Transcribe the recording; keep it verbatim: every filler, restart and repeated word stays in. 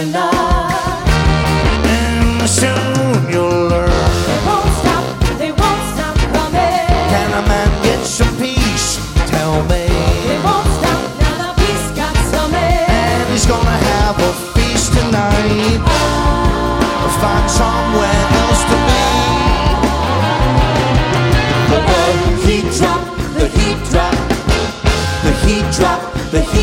la la. And soon you'll learn. They won't stop, they won't stop coming. Can a man get some peace? Tell me. They won't stop, now the peace got stomach. And he's gonna have a feast tonight. Find somewhere else to be. The heat drop, the heat drop, The heat drop, the heat